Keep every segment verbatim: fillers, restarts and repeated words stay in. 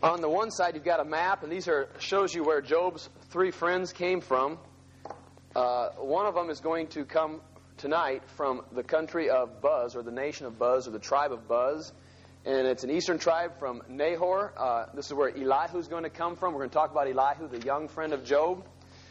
On the one side, you've got a map, and these are shows you where Job's three friends came from. Uh, one of them is going to come tonight from the country of Buz, or the nation of Buz, or the tribe of Buz. And it's an eastern tribe from Nahor. Uh, this is where Elihu is going to come from. We're going to talk about Elihu, the young friend of Job.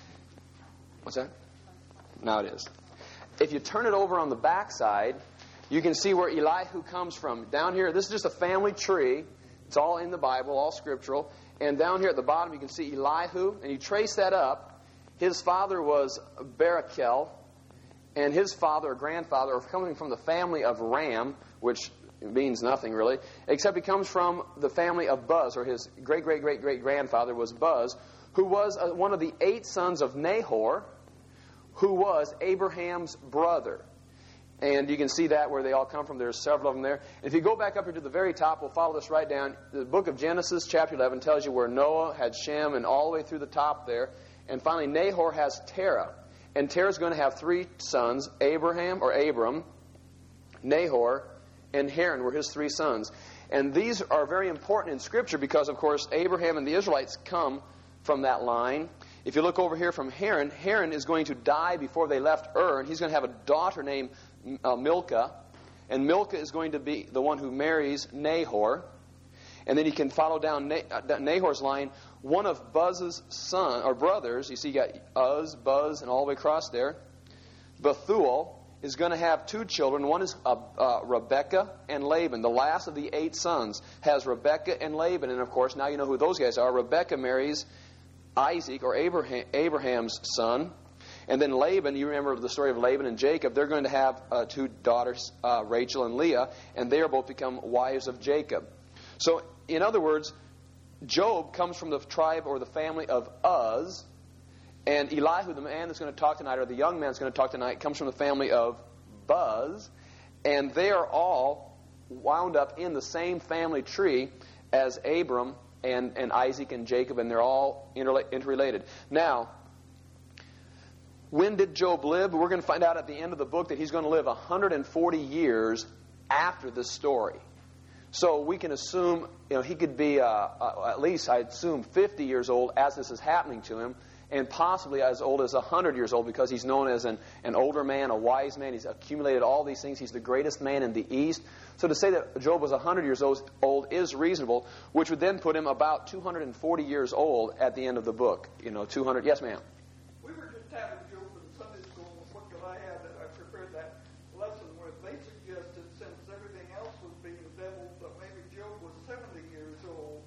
What's that? Now it is. If you turn it over on the back side, you can see where Elihu comes from. Down here, this is just a family tree. It's all in the Bible, all scriptural. And down here at the bottom, you can see Elihu. And you trace that up. His father was Barachel. And his father or grandfather are coming from the family of Ram, which means nothing really, except he comes from the family of Buz, or his great-great-great-great-grandfather was Buz, who was uh, one of the eight sons of Nahor, who was Abraham's brother. And you can see that where they all come from. There's several of them there. And if you go back up here to the very top, we'll follow this right down. The book of Genesis, chapter eleven, tells you where Noah had Shem, and all the way through the top there. And finally, Nahor has Terah. And Terah's going to have three sons, Abraham, or Abram, Nahor, and Haran were his three sons. And these are very important in Scripture because, of course, Abraham and the Israelites come from that line. If you look over here from Haran, Haran is going to die before they left Ur, and he's going to have a daughter named uh, Milcah. And Milcah is going to be the one who marries Nahor. And then you can follow down nah- uh, Nahor's line. One of Buz's son or brothers, you see you got Uz, Buz, and all the way across there, Bethuel, is going to have two children. One is uh, uh, Rebekah and Laban. The last of the eight sons has Rebekah and Laban. And, of course, now you know who those guys are. Rebekah marries Isaac, or Abraham, Abraham's son. And then Laban, you remember the story of Laban and Jacob. They're going to have uh, two daughters, uh, Rachel and Leah, and they are both become wives of Jacob. So, in other words, Job comes from the tribe or the family of Uz. And Elihu, the man that's going to talk tonight, or the young man that's going to talk tonight, comes from the family of Buz. And they are all wound up in the same family tree as Abram and, and Isaac and Jacob, and they're all interla- interrelated. Now, when did Job live? We're going to find out at the end of the book that he's going to live one hundred forty years after this story. So we can assume, you know, he could be uh, uh, at least, I assume, fifty years old as this is happening to him, and possibly as old as one hundred years old, because he's known as an, an older man, a wise man. He's accumulated all these things. He's the greatest man in the East. So to say that Job was one hundred years old, old is reasonable, which would then put him about two hundred forty years old at the end of the book. You know, two hundred. Yes, ma'am? We were just having Job in Sunday school, in the book that I had, that I prepared that lesson, where they suggested, since everything else was being deviled, that maybe Job was seventy years old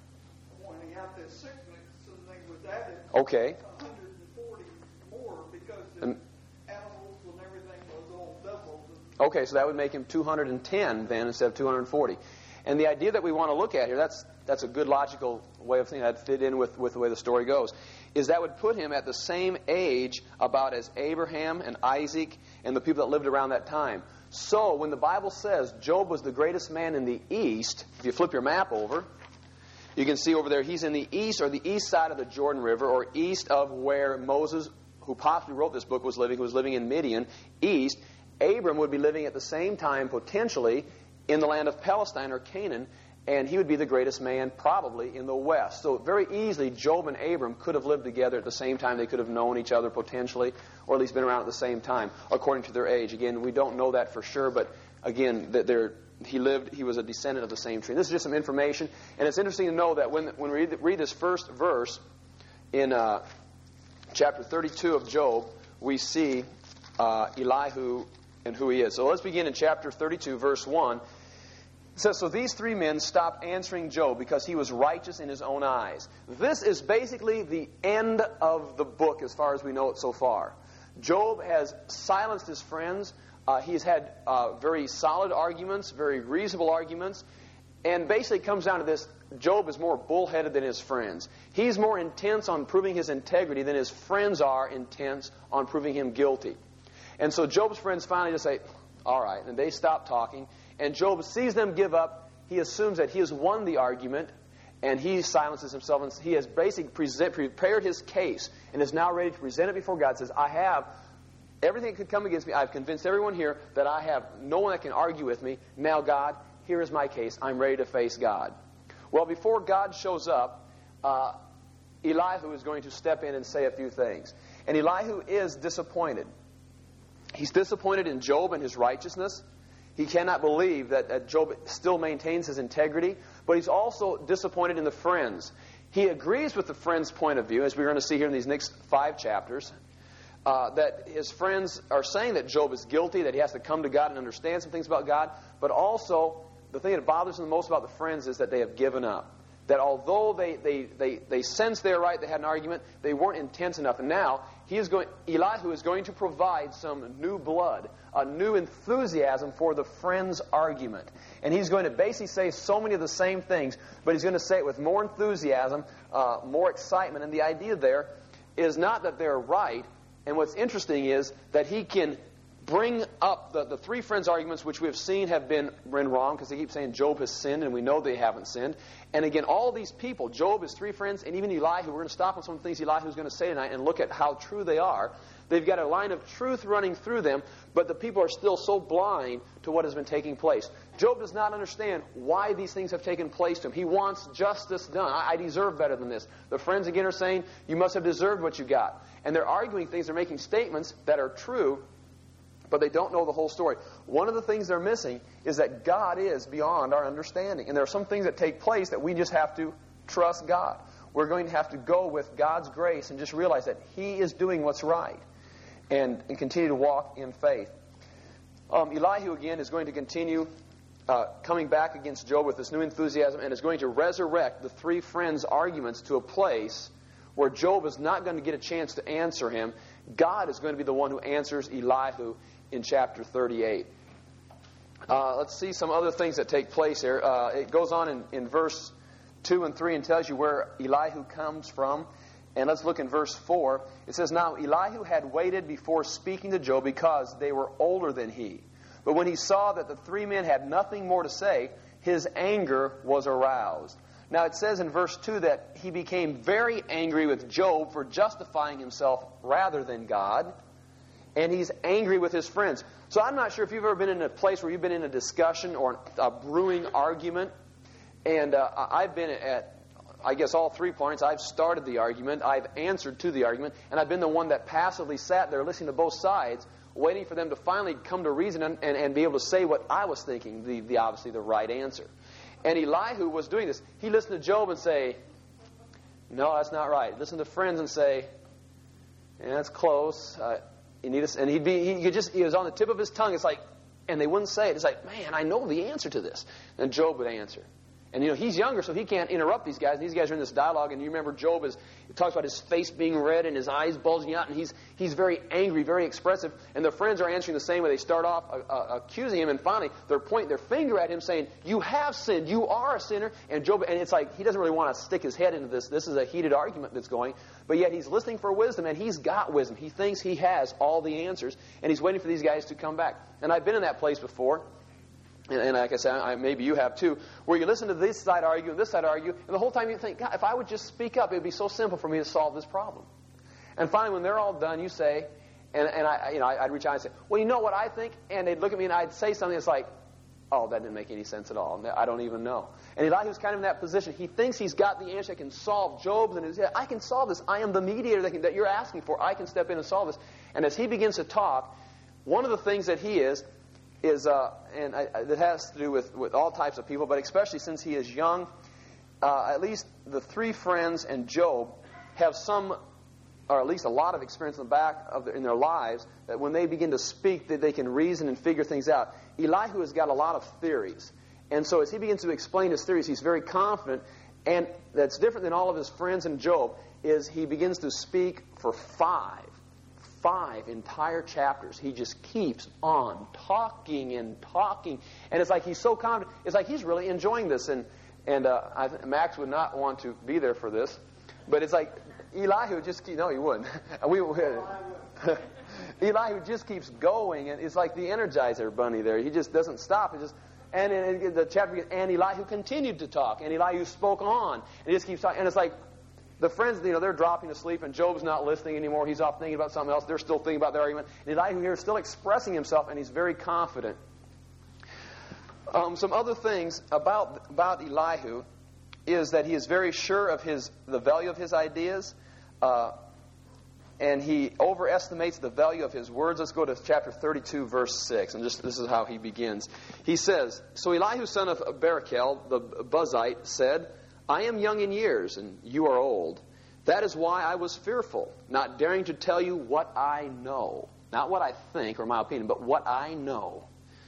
when he had this sickness, and they was added Okay. one hundred forty more because the And- animals and everything was all doubled. Okay, so that would make him two hundred ten then instead of two hundred forty. And the idea that we want to look at here, that's that's a good logical way of thinking that fit in with, with the way the story goes, is that would put him at the same age about as Abraham and Isaac and the people that lived around that time. So when the Bible says Job was the greatest man in the East, if you flip your map over, you can see over there he's in the east, or the east side of the Jordan River, or east of where Moses, who possibly wrote this book, was living, who was living in Midian, east. Abram would be living at the same time, potentially, in the land of Palestine or Canaan, and he would be the greatest man probably in the west. So very easily, Job and Abram could have lived together at the same time. They could have known each other potentially, or at least been around at the same time, according to their age. Again, we don't know that for sure, but again, that they're He lived, he was a descendant of the same tree. This is just some information. And it's interesting to know that when, when we read, read this first verse in uh, chapter thirty-two of Job, we see uh, Elihu and who he is. So let's begin in chapter thirty-two, verse one. It says, "So these three men stopped answering Job because he was righteous in his own eyes." This is basically the end of the book as far as we know it so far. Job has silenced his friends. Uh, he's had uh, very solid arguments, very reasonable arguments, and basically it comes down to this: Job is more bullheaded than his friends. He's more intense on proving his integrity than his friends are intense on proving him guilty. And so Job's friends finally just say, all right, and they stop talking, and Job sees them give up. He assumes that he has won the argument, and he silences himself, and he has basically present, prepared his case and is now ready to present it before God. Says, I have everything that could come against me. I've convinced everyone here that I have no one that can argue with me. Now, God, here is my case. I'm ready to face God. Well, before God shows up, uh, Elihu is going to step in and say a few things. And Elihu is disappointed. He's disappointed in Job and his righteousness. He cannot believe that, that Job still maintains his integrity. But he's also disappointed in the friends. He agrees with the friends' point of view, as we're going to see here in these next five chapters, uh, that his friends are saying that Job is guilty, that he has to come to God and understand some things about God. But also, the thing that bothers him the most about the friends is that they have given up. That although they, they, they, they sense they're right, they had an argument, they weren't intense enough. And now, he is going, Elihu is going to provide some new blood, a new enthusiasm for the friends' argument. And he's going to basically say so many of the same things, but he's going to say it with more enthusiasm, uh, more excitement. And the idea there is not that they're right. And what's interesting is that he can bring up the, the three friends' arguments, which we have seen have been, been wrong, because they keep saying Job has sinned, and we know they haven't sinned. And again, all these people, Job, his three friends, and even Elihu, we're going to stop on some of the things Elihu is going to say tonight and look at how true they are. They've got a line of truth running through them, but the people are still so blind to what has been taking place. Job does not understand why these things have taken place to him. He wants justice done. I, I deserve better than this. The friends again are saying, you must have deserved what you got. And they're arguing things, they're making statements that are true, but they don't know the whole story. One of the things they're missing is that God is beyond our understanding. And there are some things that take place that we just have to trust God. We're going to have to go with God's grace and just realize that He is doing what's right and, and continue to walk in faith. Um, Elihu, again, is going to continue uh, coming back against Job with this new enthusiasm and is going to resurrect the three friends' arguments to a place where Job is not going to get a chance to answer him. God is going to be the one who answers Elihu in chapter thirty-eight. Uh, let's see some other things that take place here. Uh, it goes on in, in verse two and three and tells you where Elihu comes from. And let's look in verse four. It says, Now Elihu had waited before speaking to Job because they were older than he. But when he saw that the three men had nothing more to say, his anger was aroused. Now it says in verse two that he became very angry with Job for justifying himself rather than God. And he's angry with his friends. So I'm not sure if you've ever been in a place where you've been in a discussion or a brewing argument. And uh, I've been at, I guess, all three points. I've started the argument. I've answered to the argument. And I've been the one that passively sat there listening to both sides, waiting for them to finally come to reason and, and, and be able to say what I was thinking, the, the obviously the right answer. And Elihu was doing this. He listened to Job and say, no, that's not right. Listen to friends and say, yeah, that's close. Uh, you need a, and he'd be, he could just, he was on the tip of his tongue. It's like, and they wouldn't say it. It's like, man, I know the answer to this. And Job would answer. And, you know, he's younger, so he can't interrupt these guys. These guys are in this dialogue, and you remember Job is, it talks about his face being red and his eyes bulging out, and he's he's very angry, very expressive. And the friends are answering the same way. They start off uh, uh, accusing him, and finally they're pointing their finger at him, saying, you have sinned, you are a sinner. And Job, and it's like he doesn't really want to stick his head into this. This is a heated argument that's going, but yet he's listening for wisdom, and he's got wisdom. He thinks he has all the answers, and he's waiting for these guys to come back. And I've been in that place before. And, and like I said, I, maybe you have too, where you listen to this side argue and this side argue, and the whole time you think, God, if I would just speak up, it would be so simple for me to solve this problem. And finally, when they're all done, you say, and, and I, you know, I'd reach out and say, well, you know what I think? And they'd look at me and I'd say something that's like, oh, that didn't make any sense at all. I don't even know. And Elihu's kind of in that position. He thinks he's got the answer that can solve Job's, and he's, I can solve this. I am the mediator that, can, that you're asking for. I can step in and solve this. And as he begins to talk, one of the things that he is, is, uh, and I, I, that has to do with, with all types of people, but especially since he is young, uh, at least the three friends and Job have some, or at least a lot of experience in the back of their, in their lives, that when they begin to speak, that they can reason and figure things out. Elihu has got a lot of theories. And so as he begins to explain his theories, he's very confident, and that's different than all of his friends and Job, is he begins to speak for five. Five entire chapters. He just keeps on talking and talking. And it's like he's so confident. It's like he's really enjoying this. And and uh, I th- Max would not want to be there for this. But it's like Elihu just keep, no, he wouldn't. we, we Elihu just keeps going. And it's like the Energizer bunny there. He just doesn't stop. It just and, and, and the chapter, and Elihu continued to talk. And Elihu spoke on. And he just keeps talking. And it's like, the friends, you know, they're dropping asleep, and Job's not listening anymore. He's off thinking about something else. They're still thinking about their argument. And Elihu here is still expressing himself, and he's very confident. Um, some other things about about Elihu. is that he is very sure of his the value of his ideas, uh, and he overestimates the value of his words. Let's go to chapter thirty-two, verse six, and just this is how he begins. He says, "So Elihu, son of Barachel, the Buzite, said, I am young in years, and you are old. That is why I was fearful, not daring to tell you what I know." Not what I think or my opinion, but what I know.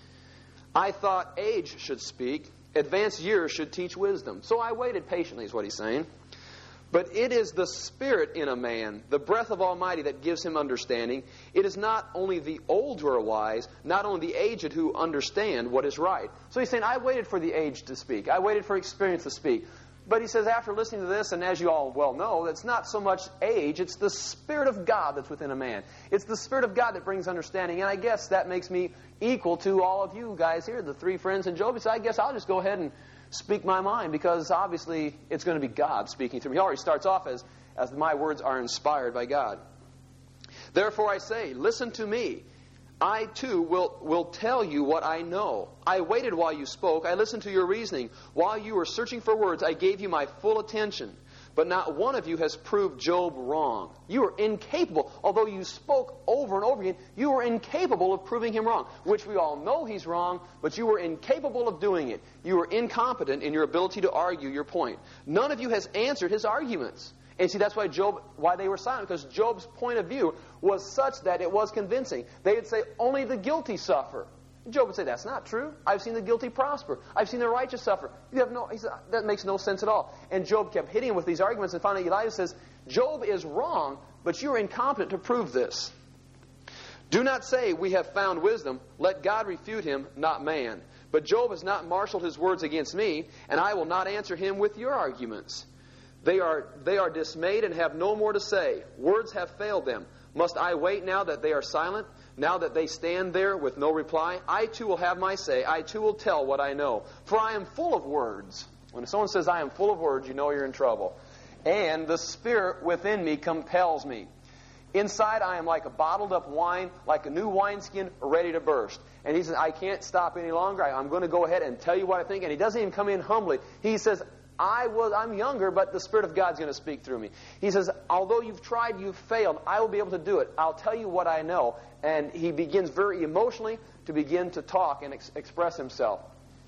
"I thought age should speak, advanced years should teach wisdom. So I waited patiently," is what he's saying. "But it is the Spirit in a man, the breath of Almighty, that gives him understanding. It is not only the old who are wise, not only the aged who understand what is right." So he's saying, I waited for the aged to speak. I waited for experience to speak. But he says, after listening to this, and as you all well know, it's not so much age, it's the Spirit of God that's within a man. It's the Spirit of God that brings understanding. And I guess that makes me equal to all of you guys here, the three friends in Job. So I guess I'll just go ahead and speak my mind, because obviously it's going to be God speaking through me. He already starts off as, as my words are inspired by God. "Therefore I say, listen to me. I too will, will tell you what I know. I waited while you spoke. I listened to your reasoning. While you were searching for words, I gave you my full attention. But not one of you has proved Job wrong. You are incapable. Although you spoke over and over again, you were incapable of proving him wrong. Which we all know he's wrong, but you were incapable of doing it. You were incompetent in your ability to argue your point. None of you has answered his arguments." And see, that's why Job, why they were silent, because Job's point of view was such that it was convincing. They would say, only the guilty suffer. Job would say, that's not true. I've seen the guilty prosper. I've seen the righteous suffer. You have no. He said, that makes no sense at all. And Job kept hitting him with these arguments, and finally Elihu says, Job is wrong, but you are incompetent to prove this. "Do not say, we have found wisdom. Let God refute him, not man. But Job has not marshaled his words against me, and I will not answer him with your arguments. They are, they are dismayed and have no more to say. Words have failed them. Must I wait now that they are silent? Now that they stand there with no reply? I too will have my say. I too will tell what I know. For I am full of words." When someone says, I am full of words, you know you're in trouble. "And the Spirit within me compels me. Inside I am like a bottled up wine, like a new wineskin ready to burst." And he says, I can't stop any longer. I, I'm going to go ahead and tell you what I think. And he doesn't even come in humbly. He says, I was, I'm younger, but the Spirit of God's going to speak through me. He says, although you've tried, you've failed, I will be able to do it. I'll tell you what I know. And he begins very emotionally to begin to talk and ex- express himself.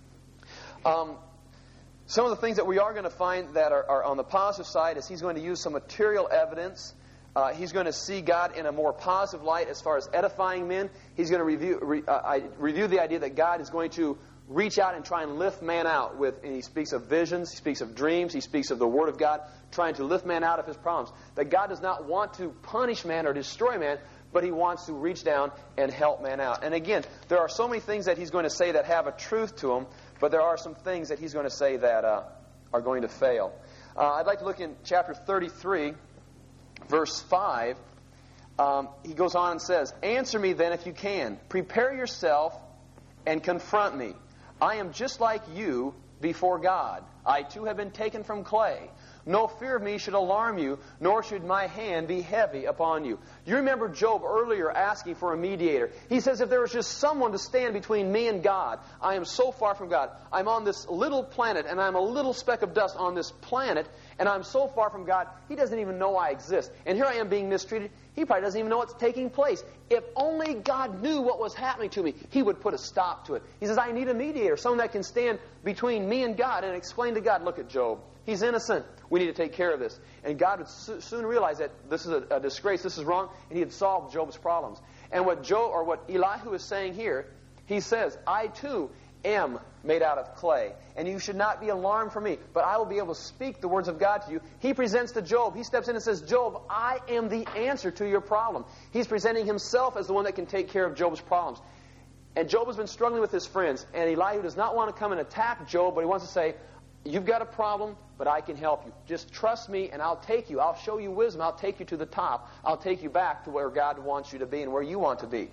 Um, some of the things that we are going to find that are, are on the positive side is he's going to use some material evidence. Uh, he's going to see God in a more positive light as far as edifying men. He's going to review, re, uh, I, review the idea that God is going to reach out and try and lift man out with, and he speaks of visions, he speaks of dreams, he speaks of the Word of God, trying to lift man out of his problems. That God does not want to punish man or destroy man, but he wants to reach down and help man out. And again, there are so many things that he's going to say that have a truth to them, but there are some things that he's going to say that uh, are going to fail. Uh, I'd like to look in chapter thirty-three, verse five. Um, he goes on and says, "Answer me then if you can. Prepare yourself and confront me. I am just like you before God. I too have been taken from clay. No fear of me should alarm you, nor should my hand be heavy upon you." You remember Job earlier asking for a mediator. He says, if there was just someone to stand between me and God, I am so far from God. I'm on this little planet, and I'm a little speck of dust on this planet, and I'm so far from God, he doesn't even know I exist. And here I am being mistreated. He probably doesn't even know what's taking place. If only God knew what was happening to me, he would put a stop to it. He says, I need a mediator, someone that can stand between me and God and explain to God, look at Job. He's innocent. We need to take care of this. And God would so- soon realize that this is a, a disgrace, this is wrong, and he had solved Job's problems. And what Job, or what Elihu is saying here, he says, I too am made out of clay, and you should not be alarmed for me, but I will be able to speak the words of God to you. He presents to Job, he steps in and says, Job, I am the answer to your problem. He's presenting himself as the one that can take care of Job's problems. And Job has been struggling with his friends, and Elihu does not want to come and attack Job, but he wants to say, you've got a problem, but I can help you. Just trust me, and I'll take you. I'll show you wisdom. I'll take you to the top. I'll take you back to where God wants you to be and where you want to be.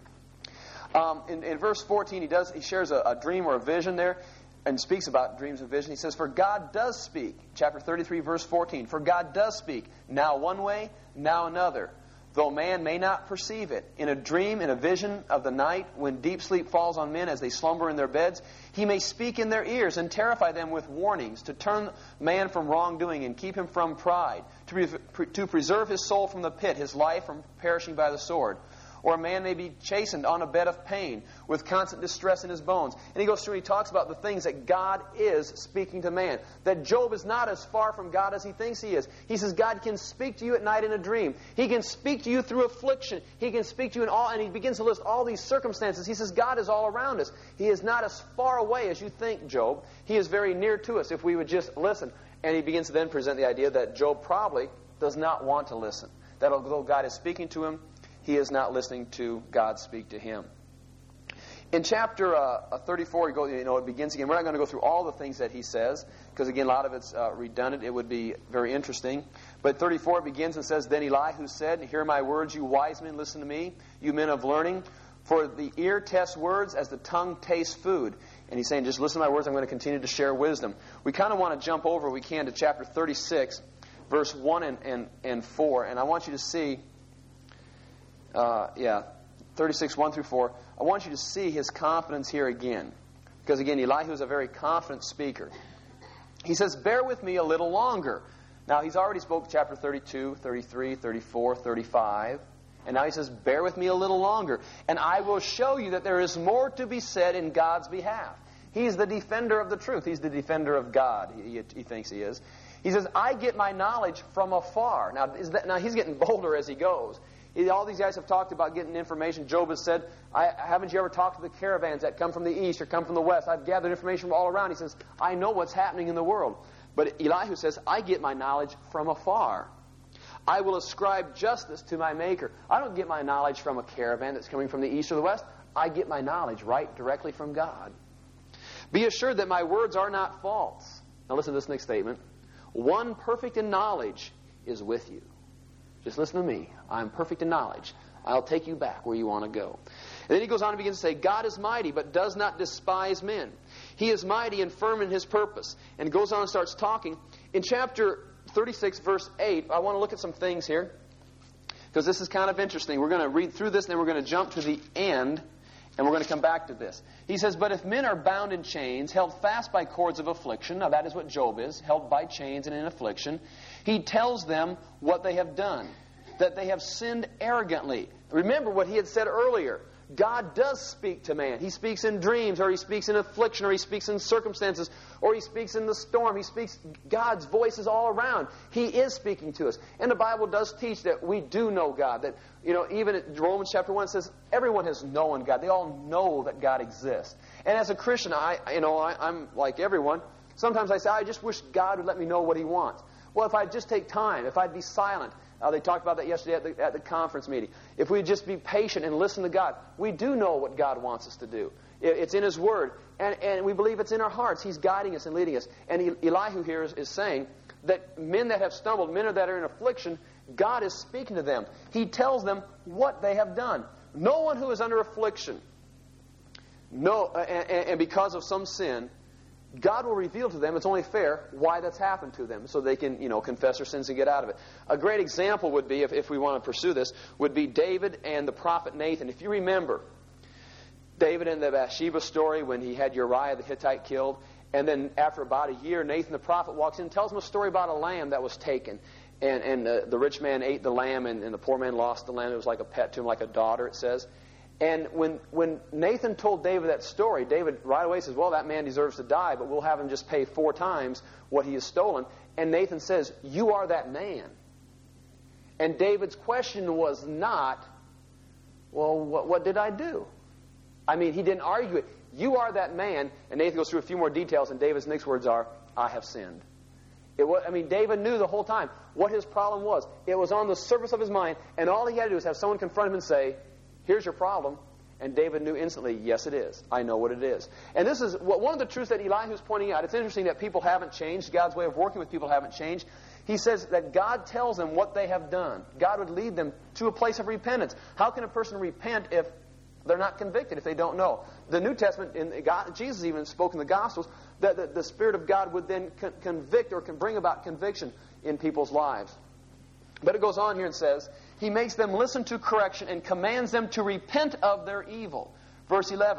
Um, in, in verse fourteen, he does he shares a, a dream or a vision there and speaks about dreams and vision. He says, for God does speak. Chapter thirty-three, verse fourteen. For God does speak, now one way, now another, though man may not perceive it. In a dream, in a vision of the night, when deep sleep falls on men as they slumber in their beds, He may speak in their ears and terrify them with warnings, to turn man from wrongdoing and keep him from pride, to, pre- to preserve his soul from the pit, his life from perishing by the sword. Or a man may be chastened on a bed of pain, with constant distress in his bones. And he goes through and he talks about the things that God is speaking to man. That Job is not as far from God as he thinks he is. He says God can speak to you at night in a dream. He can speak to you through affliction. He can speak to you in all, and he begins to list all these circumstances. He says God is all around us. He is not as far away as you think, Job. He is very near to us if we would just listen. And he begins to then present the idea that Job probably does not want to listen. That although God is speaking to him, he is not listening to God speak to him. In chapter uh, thirty-four, you, go, you know, it begins again. We're not going to go through all the things that he says, because again, a lot of it's uh, redundant. It would be very interesting. But thirty-four begins and says, Then Elihu said, Hear my words, you wise men, listen to me, you men of learning. For the ear tests words as the tongue tastes food. And he's saying, just listen to my words, I'm going to continue to share wisdom. We kind of want to jump over, if we can, to chapter thirty-six, verse one and, and, and four. And I want you to see... Uh, yeah, thirty-six, one through four. I want you to see his confidence here again. Because again, Elihu is a very confident speaker. He says, Bear with me a little longer. Now, he's already spoke chapter thirty-two, thirty-three, thirty-four, thirty-five. And now he says, Bear with me a little longer. And I will show you that there is more to be said in God's behalf. He's the defender of the truth. He's the defender of God, he, he thinks he is. He says, I get my knowledge from afar. Now, is that, now he's getting bolder as he goes. All these guys have talked about getting information. Job has said, I, haven't you ever talked to the caravans that come from the east or come from the west? I've gathered information from all around. He says, I know what's happening in the world. But Elihu says, I get my knowledge from afar. I will ascribe justice to my Maker. I don't get my knowledge from a caravan that's coming from the east or the west. I get my knowledge right directly from God. Be assured that my words are not false. Now listen to this next statement. One perfect in knowledge is with you. Just listen to me. I'm perfect in knowledge. I'll take you back where you want to go. And then he goes on and begins to say, God is mighty, but does not despise men. He is mighty and firm in his purpose. And goes on and starts talking. In chapter thirty-six, verse eight, I want to look at some things here, because this is kind of interesting. We're going to read through this, and then we're going to jump to the end, and we're going to come back to this. He says, But if men are bound in chains, held fast by cords of affliction, now that is what Job is, held by chains and in affliction, he tells them what they have done, that they have sinned arrogantly. Remember what he had said earlier. God does speak to man. He speaks in dreams, or he speaks in affliction, or he speaks in circumstances, or he speaks in the storm. He speaks, God's voice is all around. He is speaking to us. And the Bible does teach that we do know God. That, you know, even in Romans chapter one, it says everyone has known God. They all know that God exists. And as a Christian, I, you know, I, I'm like everyone. Sometimes I say, I just wish God would let me know what he wants. Well, if I'd just take time, if I'd be silent. Uh, they talked about that yesterday at the, at the conference meeting. If we just be patient and listen to God, we do know what God wants us to do. It, it's in his word. And, and we believe it's in our hearts. He's guiding us and leading us. And Elihu here is, is saying that men that have stumbled, men that are in affliction, God is speaking to them. He tells them what they have done. No one who is under affliction, no, uh, and, and because of some sin, God will reveal to them, it's only fair, why that's happened to them, so they can, you know, confess their sins and get out of it. A great example would be, if, if we want to pursue this, would be David and the prophet Nathan. If you remember, David in the Bathsheba story, when he had Uriah the Hittite killed, and then after about a year, Nathan the prophet walks in and tells him a story about a lamb that was taken. And, and uh, the rich man ate the lamb, and, and the poor man lost the lamb. It was like a pet to him, like a daughter, it says. And when, when Nathan told David that story, David right away says, well, that man deserves to die, but we'll have him just pay four times what he has stolen. And Nathan says, you are that man. And David's question was not, well, what, what did I do? I mean, he didn't argue it. You are that man. And Nathan goes through a few more details, and David's next words are, I have sinned. It was, I mean, David knew the whole time what his problem was. It was on the surface of his mind, and all he had to do was have someone confront him and say, here's your problem. And David knew instantly, yes, it is. I know what it is. And this is one of the truths that Elihu is pointing out. It's interesting that people haven't changed. God's way of working with people haven't changed. He says that God tells them what they have done. God would lead them to a place of repentance. How can a person repent if they're not convicted, if they don't know? The New Testament, in God, Jesus even spoke in the Gospels, that the, the Spirit of God would then con- convict or can bring about conviction in people's lives. But it goes on here and says, He makes them listen to correction and commands them to repent of their evil. Verse eleven,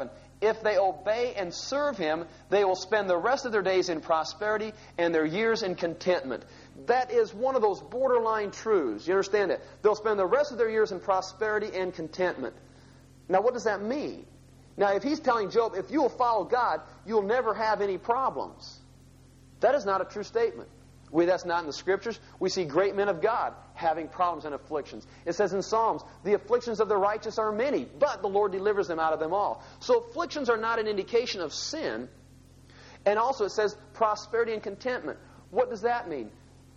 if they obey and serve Him, they will spend the rest of their days in prosperity and their years in contentment. That is one of those borderline truths. You understand that? They'll spend the rest of their years in prosperity and contentment. Now, what does that mean? Now, if He's telling Job, if you will follow God, you'll never have any problems. That is not a true statement. We, that's not in the Scriptures. We see great men of God having problems and afflictions. It says in Psalms, the afflictions of the righteous are many, but the Lord delivers them out of them all. So afflictions are not an indication of sin. And also it says prosperity and contentment. What does that mean?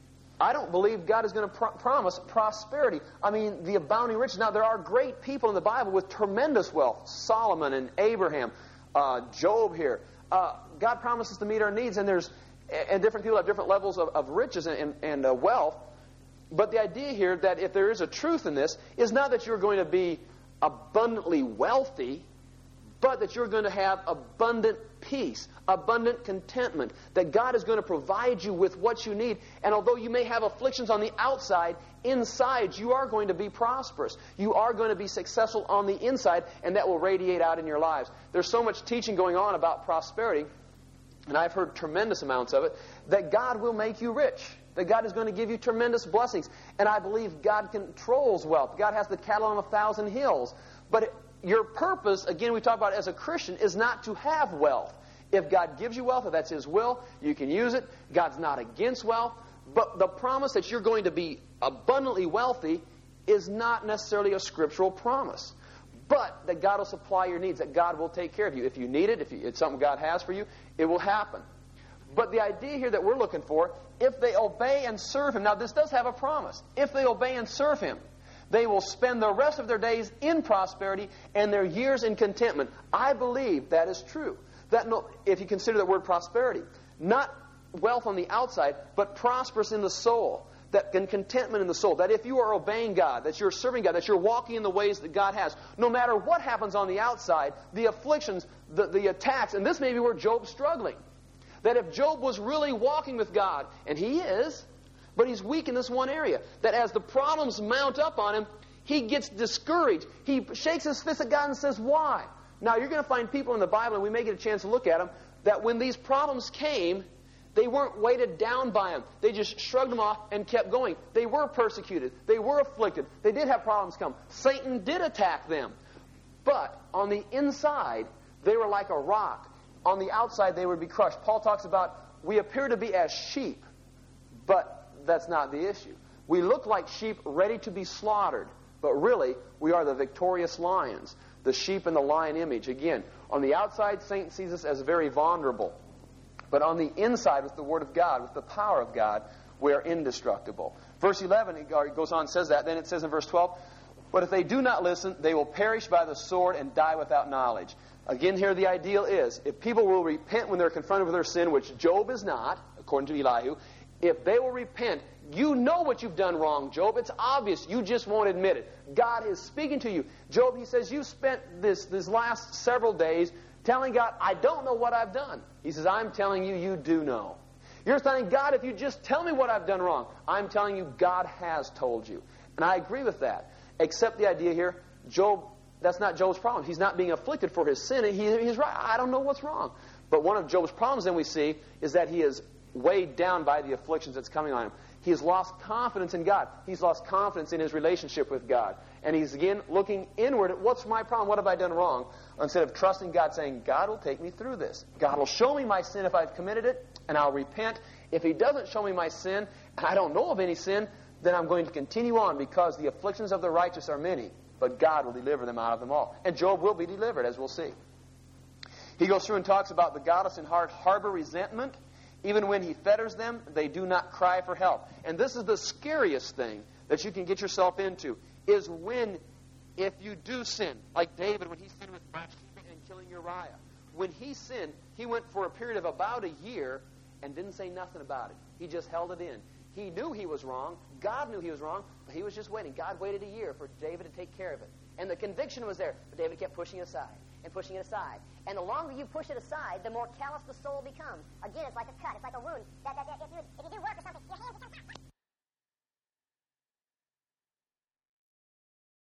I don't believe God is going to pro- promise prosperity. I mean, the abounding riches. Now, there are great people in the Bible with tremendous wealth. Solomon and Abraham, uh, Job here. Uh, God promises to meet our needs, and there's and different people have different levels of, of riches and, and, and uh, wealth. But the idea here that if there is a truth in this is not that you're going to be abundantly wealthy, but that you're going to have abundant peace, abundant contentment, that God is going to provide you with what you need. And although you may have afflictions on the outside, inside you are going to be prosperous. You are going to be successful on the inside, and that will radiate out in your lives. There's so much teaching going on about prosperity, and I've heard tremendous amounts of it, that God will make you rich, that God is going to give you tremendous blessings. And I believe God controls wealth. God has the cattle on a thousand hills. But it, your purpose, again, we talk about as a Christian, is not to have wealth. If God gives you wealth, if that's His will, you can use it. God's not against wealth. But the promise that you're going to be abundantly wealthy is not necessarily a scriptural promise. But that God will supply your needs, that God will take care of you. If you need it, if you, it's something God has for you, it will happen. But the idea here that we're looking for, if they obey and serve Him, now this does have a promise. If they obey and serve Him, they will spend the rest of their days in prosperity and their years in contentment. I believe that is true. That no, if you consider the word prosperity, not wealth on the outside, but prosperous in the soul. That and contentment in the soul. That if you are obeying God, that you're serving God, that you're walking in the ways that God has, no matter what happens on the outside, the afflictions, the, the attacks, and this may be where Job's struggling. That if Job was really walking with God, and he is, but he's weak in this one area, that as the problems mount up on him, he gets discouraged. He shakes his fist at God and says, why? Now, you're going to find people in the Bible, and we may get a chance to look at them, that when these problems came, they weren't weighted down by them. They just shrugged them off and kept going. They were persecuted. They were afflicted. They did have problems come. Satan did attack them. But on the inside, they were like a rock. On the outside, they would be crushed. Paul talks about, we appear to be as sheep, but that's not the issue. We look like sheep ready to be slaughtered, but really, we are the victorious lions, the sheep in the lion image. Again, on the outside, Satan sees us as very vulnerable. But on the inside, with the Word of God, with the power of God, we are indestructible. Verse eleven, it goes on and says that. Then it says in verse twelve, but if they do not listen, they will perish by the sword and die without knowledge. Again, here the ideal is, if people will repent when they're confronted with their sin, which Job is not, according to Elihu, if they will repent, you know what you've done wrong, Job. It's obvious. You just won't admit it. God is speaking to you. Job, he says, you spent this, this last several days telling God, I don't know what I've done. He says, I'm telling you, you do know. You're saying, God, if you just tell me what I've done wrong. I'm telling you, God has told you. And I agree with that. Except the idea here, Job, that's not Job's problem. He's not being afflicted for his sin. He, he's right. I don't know what's wrong. But one of Job's problems, then we see, is that he is weighed down by the afflictions that's coming on him. He has lost confidence in God. He's lost confidence in his relationship with God. And he's again looking inward at what's my problem? What have I done wrong? Instead of trusting God, saying, God will take me through this. God will show me my sin if I've committed it, and I'll repent. If He doesn't show me my sin, and I don't know of any sin, then I'm going to continue on, because the afflictions of the righteous are many, but God will deliver them out of them all. And Job will be delivered, as we'll see. He goes through and talks about the godless in heart harbor resentment. Even when He fetters them, they do not cry for help. And this is the scariest thing that you can get yourself into, is when, if you do sin, like David when he sinned with Bathsheba and killing Uriah. When he sinned, he went for a period of about a year and didn't say nothing about it. He just held it in. He knew he was wrong. God knew he was wrong, but he was just waiting. God waited a year for David to take care of it. And the conviction was there, but David kept pushing it aside and pushing it aside. And the longer you push it aside, the more callous the soul becomes. Again, it's like a cut. It's like a wound. That, that, that, if, you, if you do work or something, your hands become